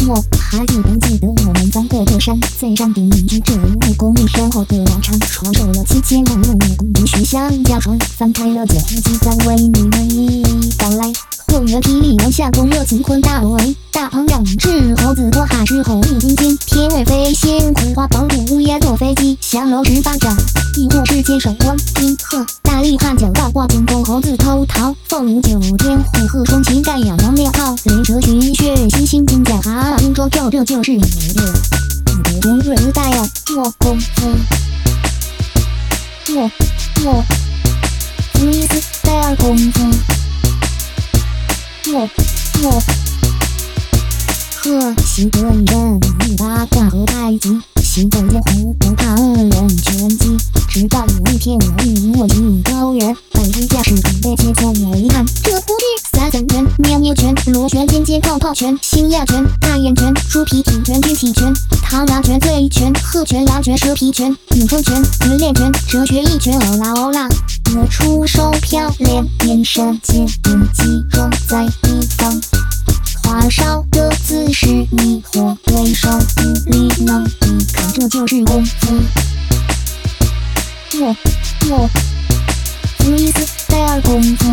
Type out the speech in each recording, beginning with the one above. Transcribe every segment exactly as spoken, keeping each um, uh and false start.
我还记不记得我们在各个山在山顶凝聚着武功力深厚的老长，传授了七千万武功必须向家传，翻开了旧书记再为你们一一道来。后援霹雳楼下攻热乾坤大罗威，大鹏让智猴子多哈之后一金金，天外飞仙葵花宝骨无烟坐飞机，降龙十八掌一护世界守观音鹤，大力汉脚大挂金钩猴子偷桃，凤舞九天虎鹤双擎盖养王烈号，雷蛇寻血星星金甲哈金装咒，这就是你的你的冬日带啊我功夫我我福伊斯戴尔功夫我我可惜得一人一八卦和太极，行走江湖不怕恶人拳击，直到有一天我与我进高原，百步架势准备切磋，我一看这不是三三拳、喵喵拳、螺旋尖尖泡泡拳、星亚拳、大眼拳、猪皮体拳、军体拳、螳螂拳、醉拳、鹤拳、狼拳、蛇皮拳、女风拳、云练拳、哲学一拳，欧啦欧啦，我出手漂亮，眼神坚定集中在地方，花哨的姿势迷惑对手，无力能抵抗，这就是功夫。我我福伊斯戴尔功夫，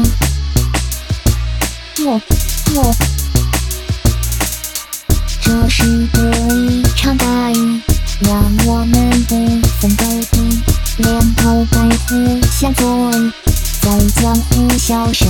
我我这是个一场大雨，让我们不分高低，连头带互相作揖，在江湖消失。